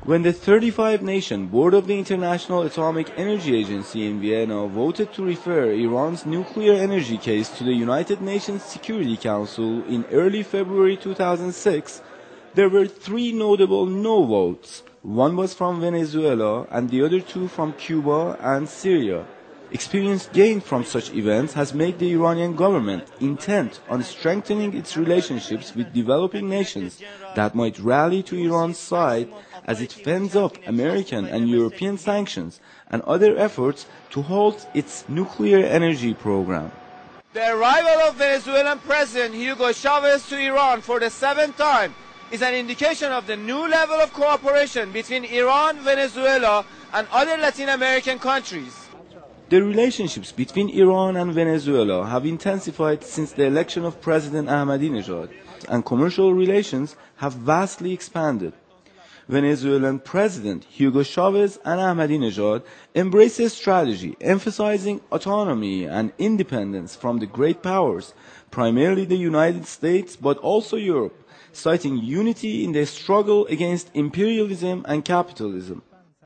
When the 35-nation Board of the International Atomic Energy Agency in Vienna voted to refer Iran's nuclear energy case to the United Nations Security Council in early February 2006, there were three notable no votes. One was from Venezuela and the other two from Cuba and Syria. Experience gained from such events has made the Iranian government intent on strengthening its relationships with developing nations that might rally to Iran's side as it fends off American and European sanctions and other efforts to halt its nuclear energy program. The arrival of Venezuelan President Hugo Chavez to Iran for the seventh time is an indication of the new level of cooperation between Iran, Venezuela, and other Latin American countries. The relationships between Iran and Venezuela have intensified since the election of President Ahmadinejad, and commercial relations have vastly expanded. Venezuelan President Hugo Chavez and Ahmadinejad embrace a strategy emphasizing autonomy and independence from the great powers, primarily the United States but also Europe, citing unity in their struggle against imperialism and capitalism.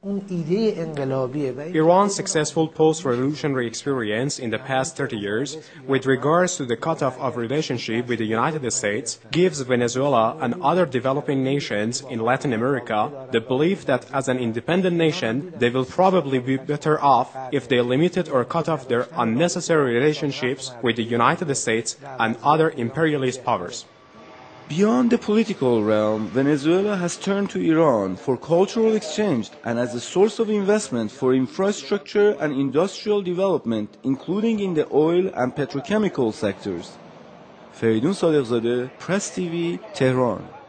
Iran's successful post-revolutionary experience in the past 30 years with regards to the cutoff of relationship with the United States gives Venezuela and other developing nations in Latin America the belief that as an independent nation they will probably be better off if they limited or cut off their unnecessary relationships with the United States and other imperialist powers. Beyond the political realm, Venezuela has turned to Iran for cultural exchange and as a source of investment for infrastructure and industrial development, including in the oil and petrochemical sectors. Feridun Sadiqzadeh, Press TV, Tehran.